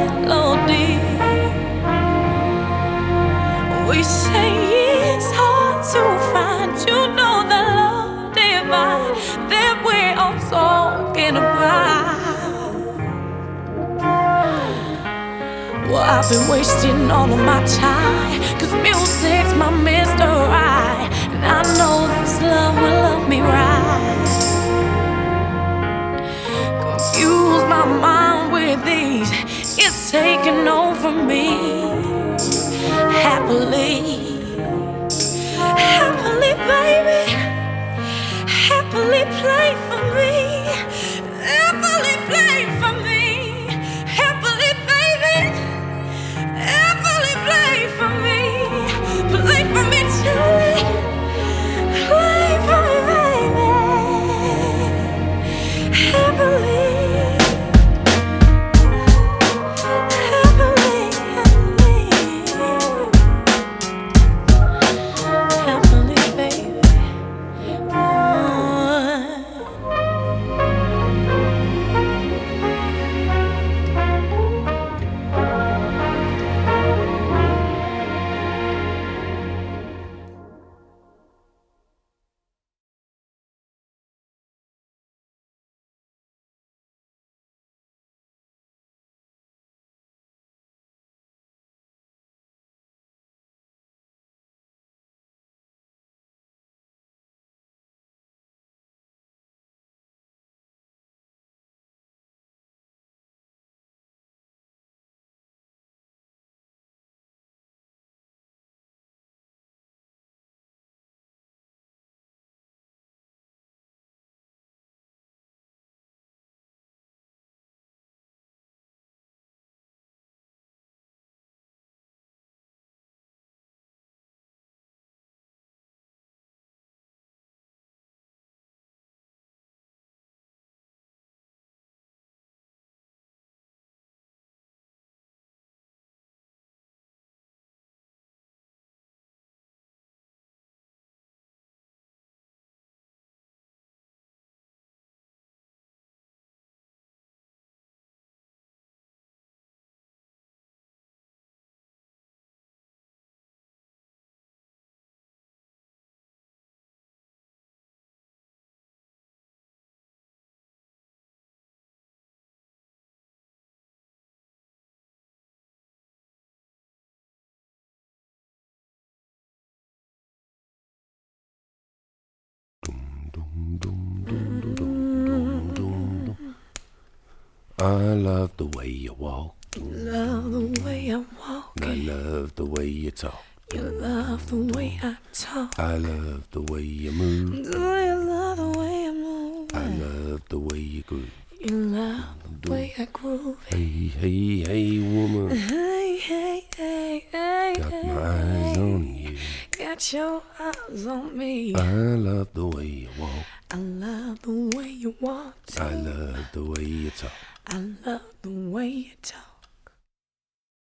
melody. We say it's hard to find, you know, the love divine that we're all talking about. Well, I've been wasting all of my time, 'cause music's my Mr. Right, and I know this love will love me right. Confuse my mind with these, it's taking over me. Happily, happily, baby, happily play for me. Happily play for me. Happily, baby, happily play for me. Play for me, Julie. Play for me, baby. Happily. I love the way you walk. Love the way I walk. I love the way you talk. You love the way I talk. I love the way you move. Do you love the way I move? I love the way you groove. You love the way I groove. Hey, hey, hey, woman. Hey, hey, hey, hey. Got my eyes on you. Got your eyes on me. I love the way you walk. I love the way you walk. I love the way you talk. I love the way you talk.